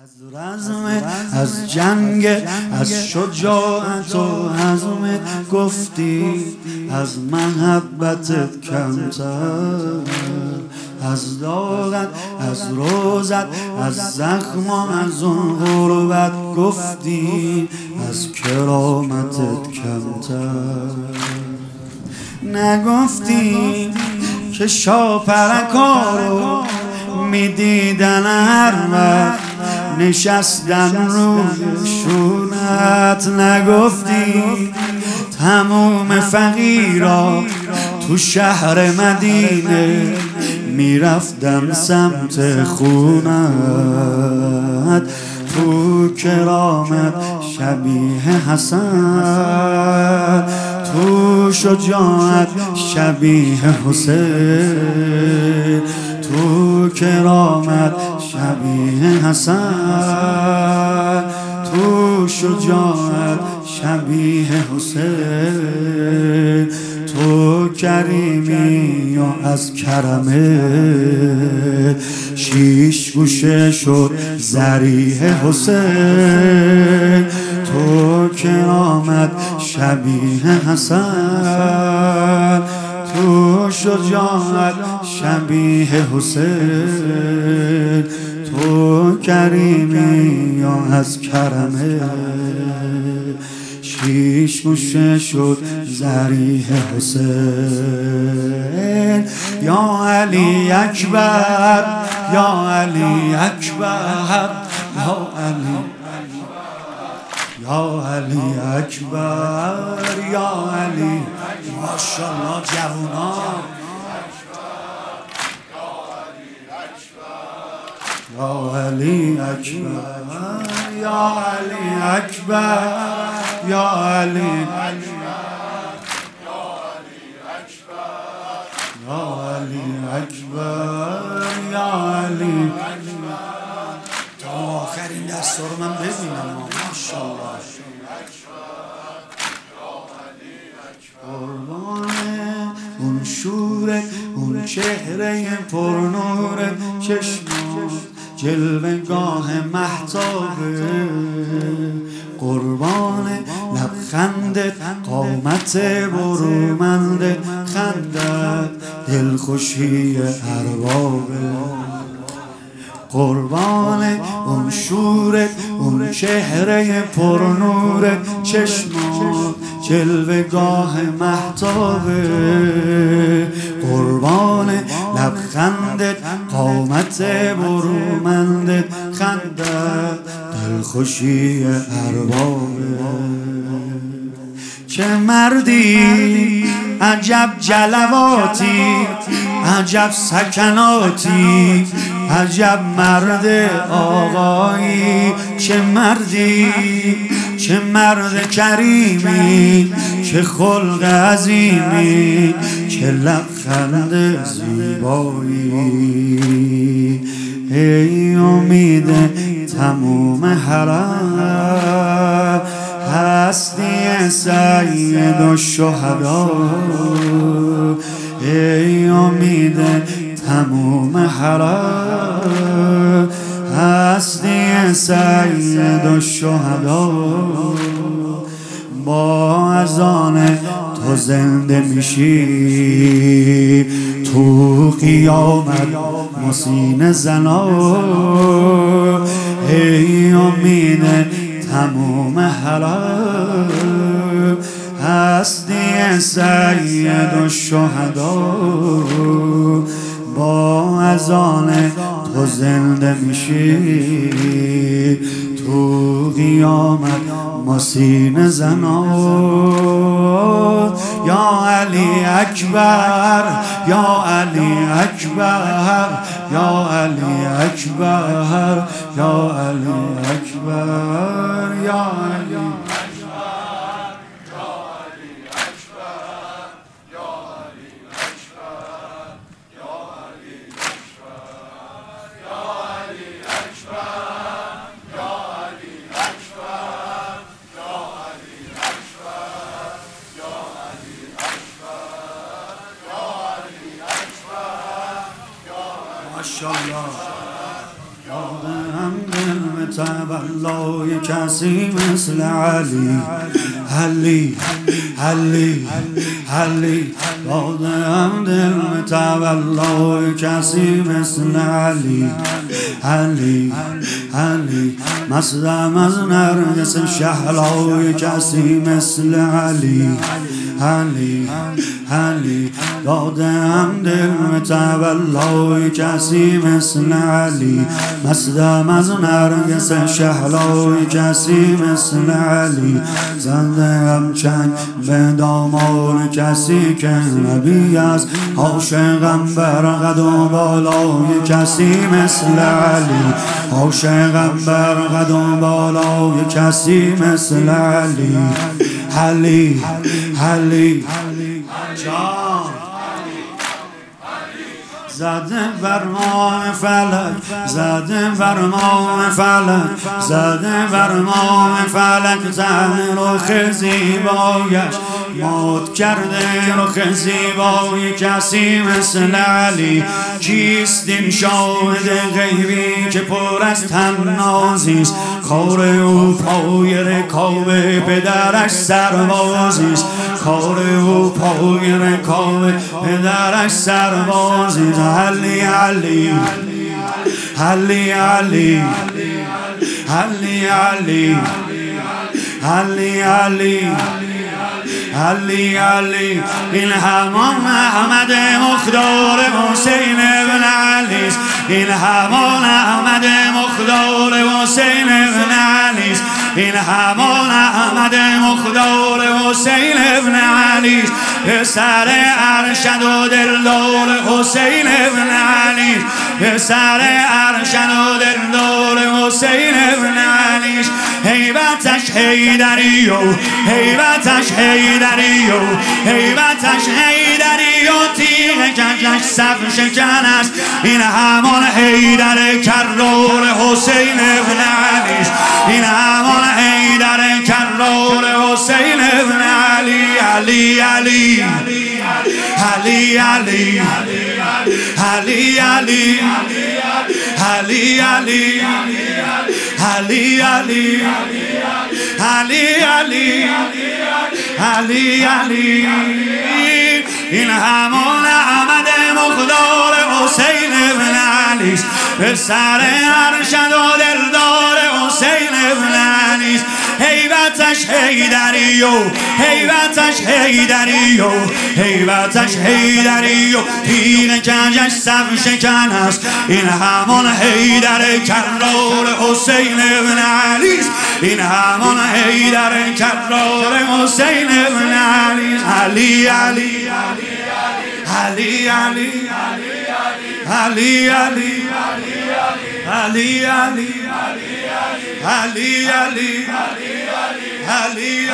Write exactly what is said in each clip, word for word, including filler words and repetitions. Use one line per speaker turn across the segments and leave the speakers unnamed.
از رزم، از جنگ، از شجاعت و عزم گفتی، از محبتت کمتر، از داغت، از روزت، از زخم و از اون غربت گفتی، از کرامتت کمتر. نگفتی که شاپرکا رو میدیدن هر وقت نشستن روی شونت. نگفتی تموم فقیرا تو شهر مدینه میرفتن سمت خونت. تو کرامت شبیه حسن، تو شجاعت شبیه حسین، تو کرامت شبیه حسن، تو شجاعت شبیه حسین. تو کریمی و از کرمه شیش گوشه شد ذریح حسین. تو کرامت شبیه حسن، تو شجاعت شبیه حسین. تو کریمی و از کرمه شیش گوشه شد ذریح حسین. یا علی اکبر، یا علی اکبر، یا علی، یا علی اکبر، یا علی. ماشاءالله جوونا، یا علی اکبر، یا علی اکبر، یا علی، یا علی اکبر، یا علی. تا آخرین دست رو من ببینم. ماشاءالله. قربان اون شوره، اون چهره پرنور، چشمات جلوه‌گاه مهتابه. قربان لبخندت، قامت برومندت، خندت دلخوشی اربابه. قربان اون شورت، اون چهره پرنورت، چشمات جلوه‌گاه مهتابه. قربان لبخندت، قامت برومندت، خندت دلخوشی اربابه. چه مردی، عجب جلواتی، عجب سکناتی، عجب مرد آقایی. چه مردی، چه مرد کریمی، چه خلق عظیمی، چه لبخند زیبایی. ای امید تموم حرم، هستی سید الشهدا. ای امید تموم حرم، هستی سید الشهدا. با اذان تو زنده میشی، تو قیامت مسین زنا. ای امید تموم حرم، هستی سید الشهدا. با اذان تو زنده میشی، تو قیامت مسین زنا. یا علی اکبر، یا علی اکبر، یا علی اکبر، یا علی اکبر، یا علی. ماشاءالله. یادم دل تولای کسی مثل علی علی علی علی دادم دل تولای کسی مثل علی علی علی مصدم از نرگس شهلای کسی مثل علی علی علی دادم دل تولای کسی مثل علی مصدم از نرگس شهلای کسی مثل علی زندم چنگ به دامان کسی که نبی است عاشقم بر قد و بالای کسی مثل علی عاشقم بر قد و بالای کسی مثل علی علی علی جان زده بر ماه فلک زده بر ماه فلک زده بر ماه فلک تن رخ زیبایش مات کرده رخ زیبای کسی مثل علی کیست این شاهد غیبی که پر از طنازیست کار او پای رکاب پدرش سربازیست کار او پای رکاب پدرش سربازیست علی علی علی علی علی علی علی علی علی علی این همان احمد مختار حسین ابن علی است این همان احمد مختار حسین ابن علی است این همان احمد مختار حسین ابن علی است پسر ارشد و دلدار حسین ابن علی است پسر ارشد و دلدار حسین ابن علی است هیبتش حیدری و هیبتش حیدری و هیبتش حیدری و تیغ کشش صف شکن است این همان حیدر کرار حسین ابن علی است این همان حیدر کرار حسین ابن علی علی علی علی علی علی علی علی علی علی علی علی علی علی علی این همان احمد مختار حسین ابن علی است پسر ارشد و دلدار حسین ابن علی است هیبتش حیدری و هیبتش حیدری و هیبتش حیدری و تیغ کشش صف شکن است این همان حیدر کرار حسین ابن علی است این همان حیدر کرار حسین ابن علی است علی علی علی علی علی علی علی علی علی علی علی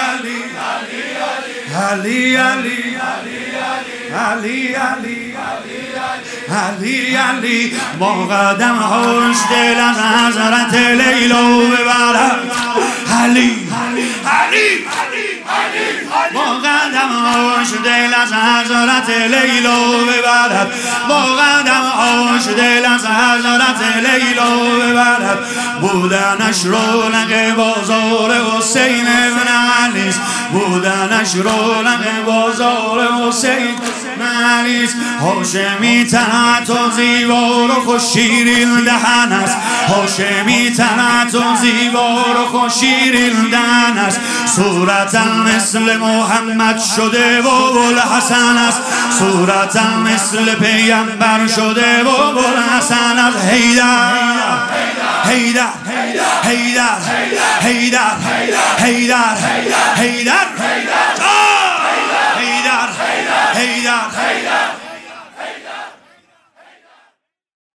علی علی علی علی علی علی با قدم هاش دل از حضرت لیلا ببرد علی علی با قدم هاش دل از حضرت لیلا ببرد با قدم هاش دل از حضرت لیلا ببرد بودنش رونق بازار حسین ابن علی است بودنش رونق بازار حسین ابن علی است هاشمی تنت و زیبا و خوش شیرین دهن است هاشمی تنت و زیبا و خوش شیرین دهن است صورتا مثل محمد شده و بوالحسن است صورتا مثل پیامبر شده و بوالحسن است حیدر حیدر حیدر حیدر حیدر حیدر حیدر حیدر